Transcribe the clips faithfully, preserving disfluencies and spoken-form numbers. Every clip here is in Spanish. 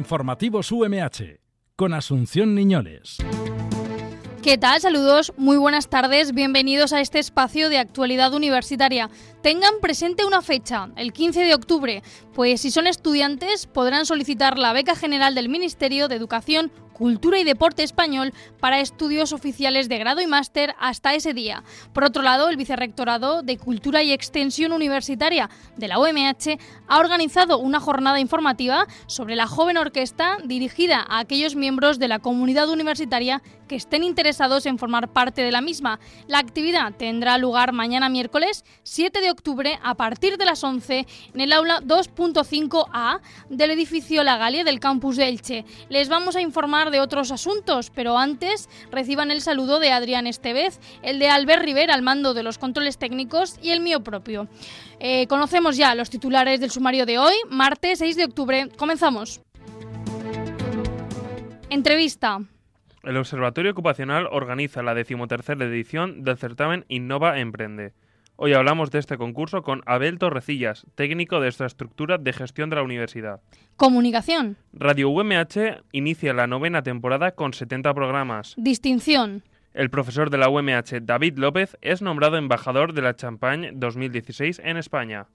Informativos U M H, con Asunción Niñoles. ¿Qué tal? Saludos, muy buenas tardes, bienvenidos a este espacio de actualidad universitaria. Tengan presente una fecha, el quince de octubre, pues si son estudiantes podrán solicitar la beca general del Ministerio de Educación, Cultura y Deporte Español para estudios oficiales de grado y máster hasta ese día. Por otro lado, el Vicerrectorado de Cultura y Extensión Universitaria de la U M H ha organizado una jornada informativa sobre la joven orquesta dirigida a aquellos miembros de la comunidad universitaria que estén interesados en formar parte de la misma. La actividad tendrá lugar mañana miércoles siete de octubre a partir de las once en el aula dos punto cinco A del edificio La Galia del campus de Elche. Les vamos a informar de otros asuntos, pero antes reciban el saludo de Adrián Estevez, el de Albert Rivera al mando de los controles técnicos y el mío propio. Eh, conocemos ya los titulares del sumario de hoy, martes seis de octubre. Comenzamos. Entrevista. El Observatorio Ocupacional organiza la decimotercera edición del certamen Innova Emprende. Hoy hablamos de este concurso con Abel Torrecillas, técnico de infraestructura de gestión de la universidad. Comunicación. Radio U M H inicia la novena temporada con setenta programas. Distinción. El profesor de la U M H, David López, es nombrado embajador de la Champagne dos mil dieciséis en España.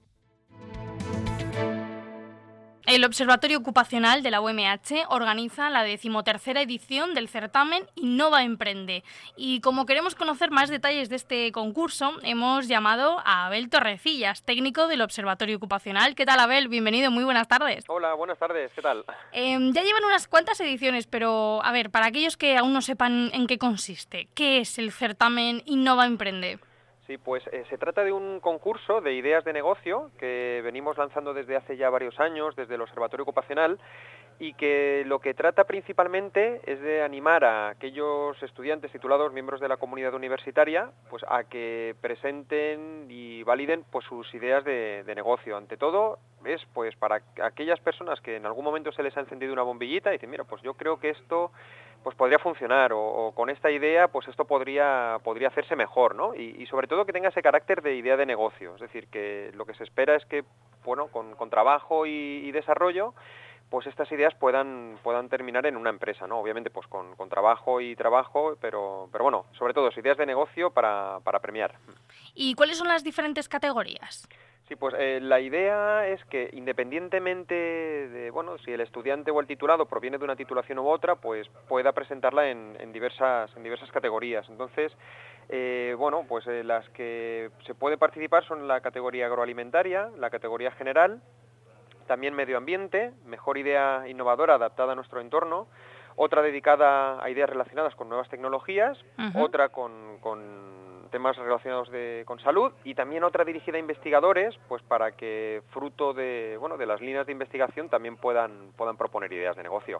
El Observatorio Ocupacional de la U M H organiza la decimotercera edición del certamen Innova Emprende. Y como queremos conocer más detalles de este concurso, hemos llamado a Abel Torrecillas, técnico del Observatorio Ocupacional. ¿Qué tal, Abel? Bienvenido, muy buenas tardes. Hola, buenas tardes, ¿qué tal? Eh, ya llevan unas cuantas ediciones, pero a ver, para aquellos que aún no sepan en qué consiste, ¿qué es el certamen Innova Emprende? Sí, pues eh, se trata de un concurso de ideas de negocio que venimos lanzando desde hace ya varios años, desde el Observatorio Ocupacional, y que lo que trata principalmente es de animar a aquellos estudiantes titulados, miembros de la comunidad universitaria, pues a que presenten y validen pues sus ideas de, de negocio. Ante todo, es pues para aquellas personas que en algún momento se les ha encendido una bombillita y dicen, mira, pues yo creo que esto pues podría funcionar, o, o con esta idea pues esto podría podría hacerse mejor, ¿no? Y, y sobre todo que tenga ese carácter de idea de negocio, es decir, que lo que se espera es que, bueno, con, con trabajo y, y desarrollo, pues estas ideas puedan puedan terminar en una empresa, ¿no? Obviamente pues con, con trabajo y trabajo, pero pero bueno, sobre todo ideas de negocio para, para premiar. ¿Y cuáles son las diferentes categorías? Sí, pues eh, la idea es que independientemente de, bueno, si el estudiante o el titulado proviene de una titulación u otra, pues pueda presentarla en, en diversas en diversas categorías. Entonces, eh, bueno, pues eh, las que se puede participar son la categoría agroalimentaria, la categoría general, también medio ambiente, mejor idea innovadora adaptada a nuestro entorno, otra dedicada a ideas relacionadas con nuevas tecnologías, uh-huh. otra con, con temas relacionados de, con salud, y también otra dirigida a investigadores, pues para que fruto de, bueno, de las líneas de investigación también puedan, puedan proponer ideas de negocio.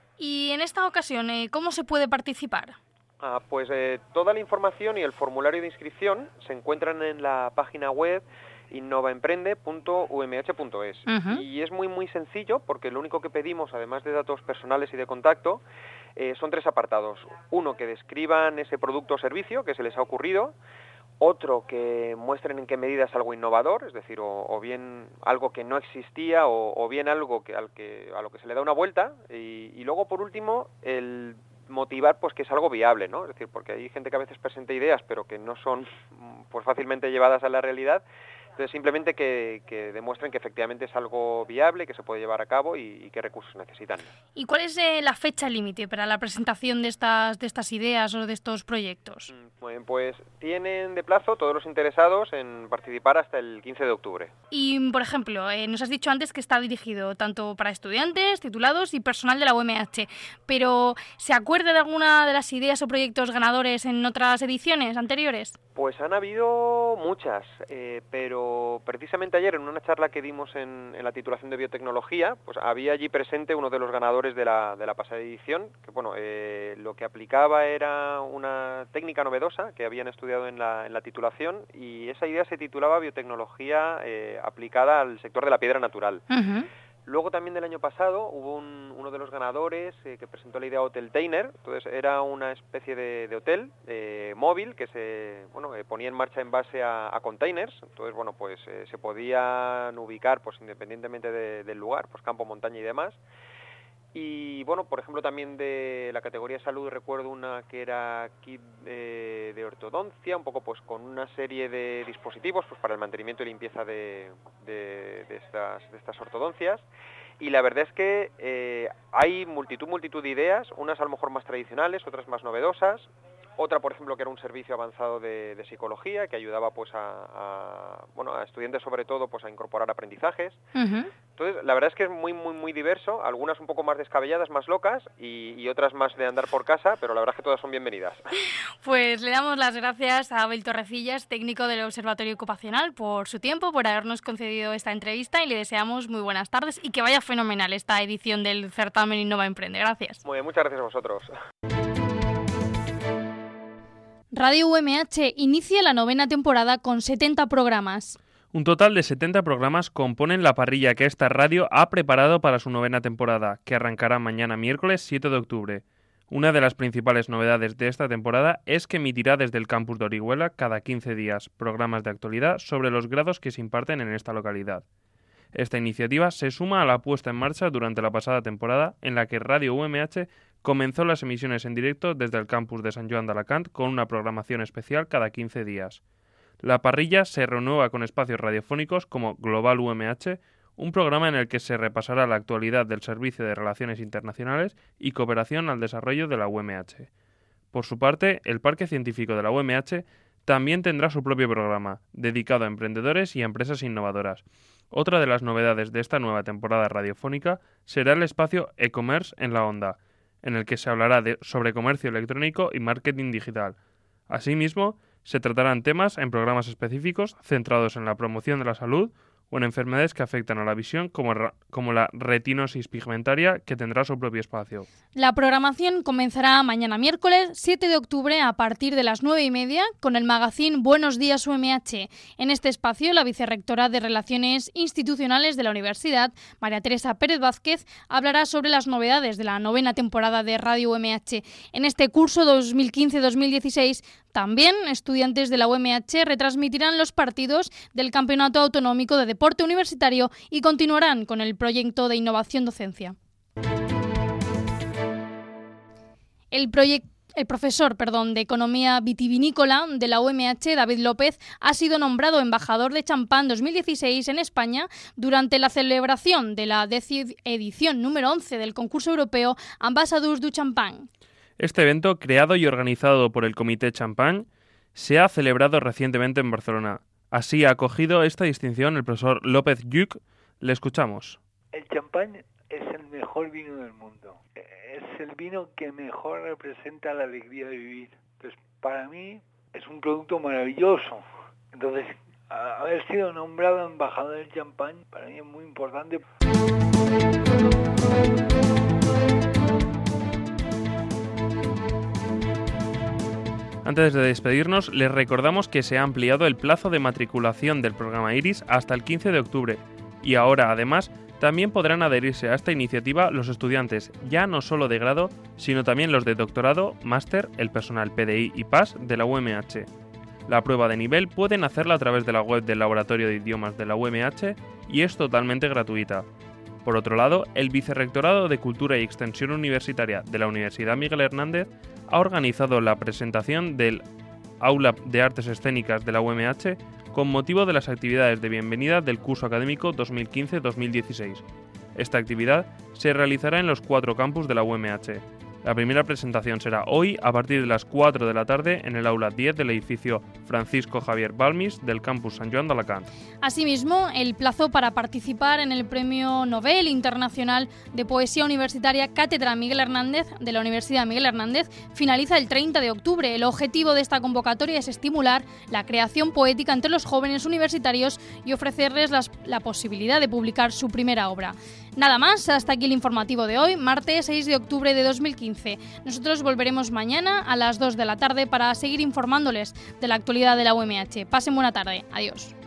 Y en esta ocasión, ¿cómo se puede participar? Ah, pues eh, toda la información y el formulario de inscripción se encuentran en la página web innovaemprende punto u m h punto es. Uh-huh. Y es muy muy sencillo, porque lo único que pedimos, además de datos personales y de contacto, eh, son tres apartados. Uno, que describan ese producto o servicio que se les ha ocurrido. Otro, que muestren en qué medida es algo innovador, es decir, o, o bien algo que no existía, o, o bien algo que, al que, a lo que se le da una vuelta. Y, y luego, por último, el motivar pues que es algo viable, ¿no? Es decir, porque hay gente que a veces presenta ideas, pero que no son pues fácilmente llevadas a la realidad. Entonces, simplemente que, que demuestren que efectivamente es algo viable, que se puede llevar a cabo y, y qué recursos necesitan. ¿Y cuál es eh, la fecha límite para la presentación de estas, de estas ideas o de estos proyectos? Muy bien, pues tienen de plazo todos los interesados en participar hasta el quince de octubre. Y, por ejemplo, eh, nos has dicho antes que está dirigido tanto para estudiantes, titulados y personal de la U M H, pero ¿se acuerda de alguna de las ideas o proyectos ganadores en otras ediciones anteriores? Pues han habido muchas, eh, pero precisamente ayer en una charla que dimos en, en la titulación de biotecnología, pues había allí presente uno de los ganadores de la, de la pasada edición, que bueno, eh, lo que aplicaba era una técnica novedosa que habían estudiado en la, en la titulación, y esa idea se titulaba Biotecnología eh, aplicada al sector de la piedra natural. Uh-huh. Luego también del año pasado hubo un, uno de los ganadores eh, que presentó la idea Hoteltainer. Entonces era una especie de, de hotel eh, móvil que se bueno eh, ponía en marcha en base a, a containers. Entonces bueno pues eh, se podían ubicar pues independientemente de, del lugar, pues campo, montaña y demás. Y bueno, por ejemplo, también de la categoría salud recuerdo una que era kit eh, de ortodoncia, un poco pues con una serie de dispositivos pues para el mantenimiento y limpieza de, de, de, estas, de estas ortodoncias. Y la verdad es que eh, hay multitud, multitud de ideas, unas a lo mejor más tradicionales, otras más novedosas. Otra, por ejemplo, que era un servicio avanzado de, de psicología que ayudaba pues a, a bueno a estudiantes sobre todo pues a incorporar aprendizajes. Uh-huh. Entonces, la verdad es que es muy muy muy diverso, algunas un poco más descabelladas, más locas y, y otras más de andar por casa, pero la verdad es que todas son bienvenidas. Pues le damos las gracias a Abel Torrecillas, técnico del Observatorio Ocupacional, por su tiempo, por habernos concedido esta entrevista y le deseamos muy buenas tardes y que vaya fenomenal esta edición del certamen Innova Emprende. Gracias. Muy bien, muchas gracias a vosotros. Radio U M H inicia la novena temporada con setenta programas. Un total de setenta programas componen la parrilla que esta radio ha preparado para su novena temporada, que arrancará mañana miércoles siete de octubre. Una de las principales novedades de esta temporada es que emitirá desde el campus de Orihuela cada quince días programas de actualidad sobre los grados que se imparten en esta localidad. Esta iniciativa se suma a la puesta en marcha durante la pasada temporada en la que Radio U M H comenzó las emisiones en directo desde el campus de Sant Joan d'Alacant con una programación especial cada quince días. La parrilla se renueva con espacios radiofónicos como Global U M H, un programa en el que se repasará la actualidad del Servicio de Relaciones Internacionales y Cooperación al Desarrollo de la U M H. Por su parte, el Parque Científico de la U M H también tendrá su propio programa, dedicado a emprendedores y a empresas innovadoras. Otra de las novedades de esta nueva temporada radiofónica será el espacio e-commerce en la Onda, en el que se hablará de, sobre comercio electrónico y marketing digital. Asimismo, se tratarán temas en programas específicos centrados en la promoción de la salud o en enfermedades que afectan a la visión como, como la retinosis pigmentaria, que tendrá su propio espacio. La programación comenzará mañana miércoles siete de octubre a partir de las nueve y media con el magazine Buenos Días U M H. En este espacio, la vicerrectora de Relaciones Institucionales de la Universidad, María Teresa Pérez Vázquez, hablará sobre las novedades de la novena temporada de Radio U M H. En este curso dos mil quince dos mil dieciséis, también estudiantes de la U M H retransmitirán los partidos del Campeonato Autonómico de Deporte Universitario y continuarán con el proyecto de innovación docencia. El proyecto El profesor perdón, de Economía Vitivinícola de la U M H, David López, ha sido nombrado embajador de champán dos mil dieciséis en España durante la celebración de la décima edición número once del concurso europeo Ambassadors du Champagne. Este evento, creado y organizado por el Comité Champagne, se ha celebrado recientemente en Barcelona. Así ha acogido esta distinción el profesor López Lluc. Le escuchamos. El champán es el mejor vino del mundo. Es el vino que mejor representa la alegría de vivir. Entonces, para mí es un producto maravilloso. Entonces, haber sido nombrado embajador del champán para mí es muy importante. Antes de despedirnos, les recordamos que se ha ampliado el plazo de matriculación del programa IRIS hasta el quince de octubre y ahora, además, también podrán adherirse a esta iniciativa los estudiantes ya no solo de grado, sino también los de doctorado, máster, el personal P D I y P A S de la U M H. La prueba de nivel pueden hacerla a través de la web del Laboratorio de Idiomas de la U M H y es totalmente gratuita. Por otro lado, el Vicerrectorado de Cultura y Extensión Universitaria de la Universidad Miguel Hernández ha organizado la presentación del Aula de Artes Escénicas de la U M H con motivo de las actividades de bienvenida del curso académico dos mil quince dos mil dieciséis. Esta actividad se realizará en los cuatro campus de la U M H. La primera presentación será hoy a partir de las cuatro de la tarde en el aula diez del edificio Francisco Javier Balmis del campus Sant Joan d'Alacant. Asimismo, el plazo para participar en el Premio Nobel Internacional de Poesía Universitaria Cátedra Miguel Hernández de la Universidad Miguel Hernández finaliza el treinta de octubre. El objetivo de esta convocatoria es estimular la creación poética entre los jóvenes universitarios y ofrecerles las, la posibilidad de publicar su primera obra. Nada más, hasta aquí el informativo de hoy, martes seis de octubre de dos mil quince. Nosotros volveremos mañana a las dos de la tarde para seguir informándoles de la actualidad de la U M H. Pasen buena tarde. Adiós.